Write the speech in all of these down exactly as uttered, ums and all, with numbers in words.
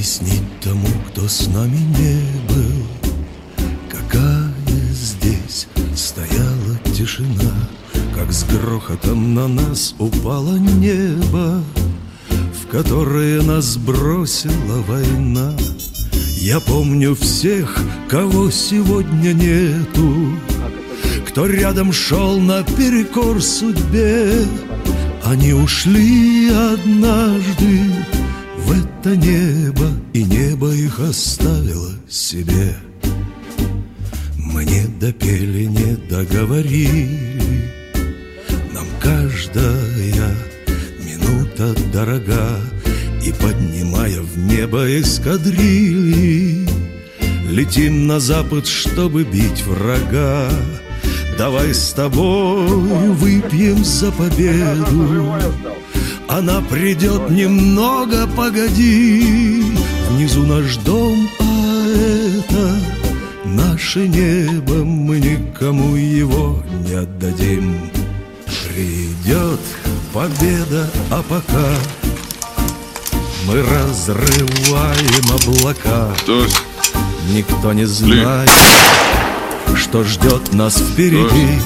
Объяснить тому, кто с нами не был, какая здесь стояла тишина, как с грохотом на нас упало небо, в которое нас бросила война. Я помню всех, кого сегодня нету, кто рядом шел наперекор судьбе. Они ушли однажды в это небо, и небо их оставило себе. Мы не допели, не договорили, нам каждая минута дорога, и, поднимая в небо эскадрильи, летим на запад, чтобы бить врага. Давай с тобой выпьем за победу, она придет немного, погоди. Внизу наш дом, а это наше небо, мы никому его не отдадим. Придет победа, а пока мы разрываем облака. Никто не знает, что ждет нас впереди.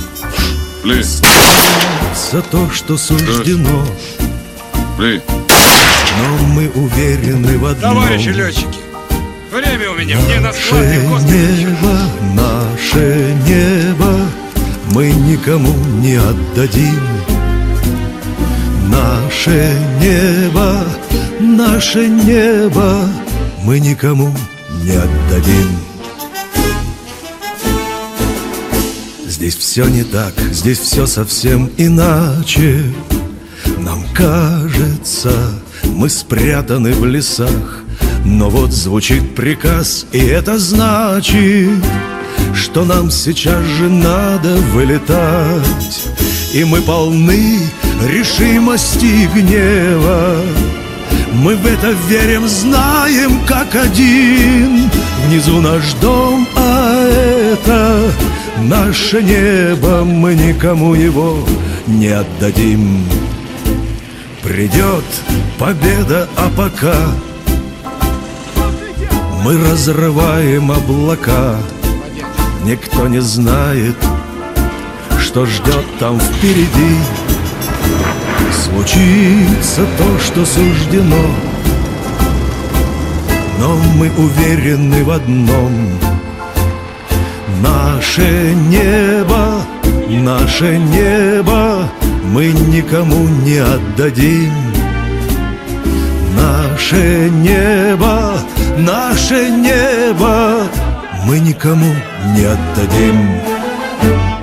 Случится то, что суждено, но мы уверены в одном. Товарищи летчики, время у меня, мне на склад небо, наше небо мы никому не отдадим. Наше небо, наше небо мы никому не отдадим. Здесь все не так, здесь все совсем иначе. Нам кажется, мы спрятаны в лесах, но вот звучит приказ, и это значит, что нам сейчас же надо вылетать. И мы полны решимости и гнева, мы в это верим, знаем как один. Внизу наш дом, а это наше небо, мы никому его не отдадим. Придет победа, а пока мы разрываем облака. Никто не знает, что ждет там впереди. Случится то, что суждено, но мы уверены в одном. Наше небо, наше небо мы никому не отдадим. Наше небо, наше небо мы никому не отдадим.